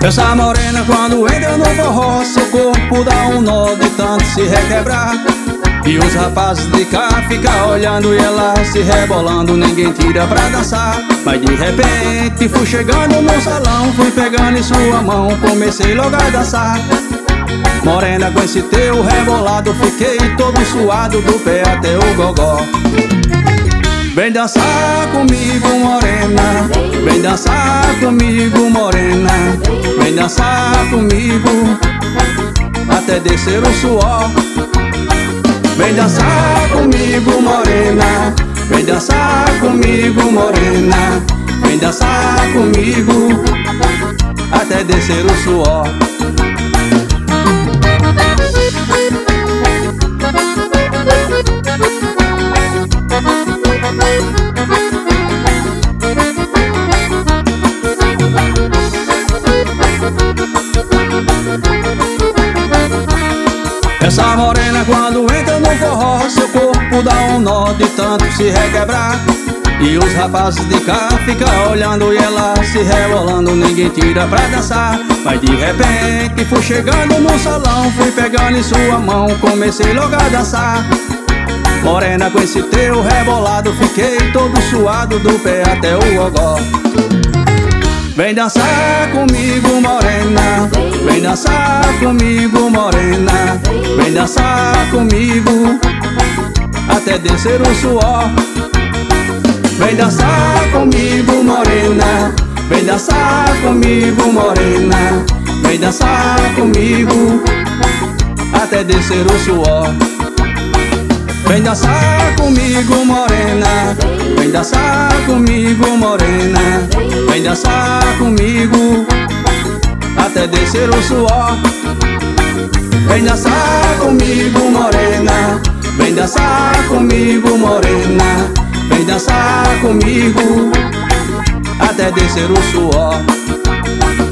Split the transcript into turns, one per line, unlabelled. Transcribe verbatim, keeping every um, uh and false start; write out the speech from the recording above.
Essa morena quando entra no forró, seu corpo dá um nó de tanto se requebrar. E os rapazes de cá ficam olhando e ela se rebolando, ninguém tira pra dançar. Mas de repente fui chegando no salão, fui pegando em sua mão, comecei logo a dançar. Morena, com esse teu rebolado, fiquei todo suado do pé até o gogó. Vem dançar comigo, morena, vem dançar comigo, morena, vem dançar comigo até descer o suor. Vem dançar comigo, morena, vem dançar comigo, morena, vem dançar comigo até descer o suor. Essa morena quando entra no forró, seu corpo dá um nó de tanto se requebrar. E os rapazes de cá ficam olhando e ela se rebolando, ninguém tira pra dançar. Mas de repente fui chegando no salão, fui pegando em sua mão, comecei logo a dançar. Morena, com esse teu rebolado, fiquei todo suado do pé até o gogó. Vem dançar comigo, morena, vem dançar comigo, morena, vem dançar comigo até descer o suor. Vem dançar comigo, morena, vem dançar comigo, morena, vem dançar comigo até descer o suor. Vem dançar comigo, morena, vem dançar comigo, morena, vem dançar comigo até descer o suor. Vem dançar comigo, morena, vem dançar comigo, morena, vem dançar comigo até descer o suor.